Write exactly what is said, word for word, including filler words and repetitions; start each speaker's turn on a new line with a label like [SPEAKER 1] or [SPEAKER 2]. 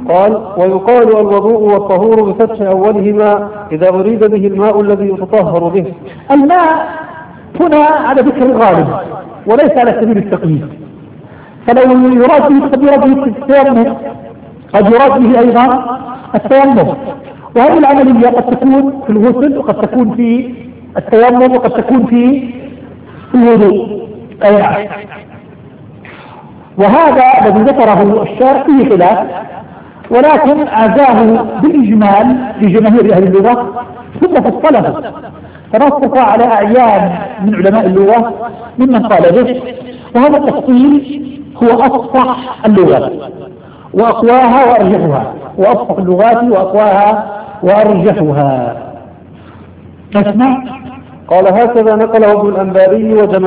[SPEAKER 1] قال: ويقال الوضوء والطهور بفتح أولهما إذا أريد به الماء الذي يتطهر به.
[SPEAKER 2] الماء هنا على ذكر الغالب وليس على سبيل التقييد، فلو يراد به قد يراد به التيمم، قد يراد به أيضا التيمم. وهذه العملية قد تكون في الغسل وقد تكون في التيمم وقد تكون في الوضوء. أي وهذا الذي ذكره الشارع فيه خلاف، ولكن عزاه بالإجمال لجماهير أهل اللغة ثم فصله، فنصف على أعيان من علماء اللغة ممن قال به، وهذا التفصيل هو أفصح اللغات وأقواها وأرجحها، وأفصح اللغات وأقواها وأرجحها. نسمع.
[SPEAKER 1] قال: هكذا نقله ابن الأنباري وجماعة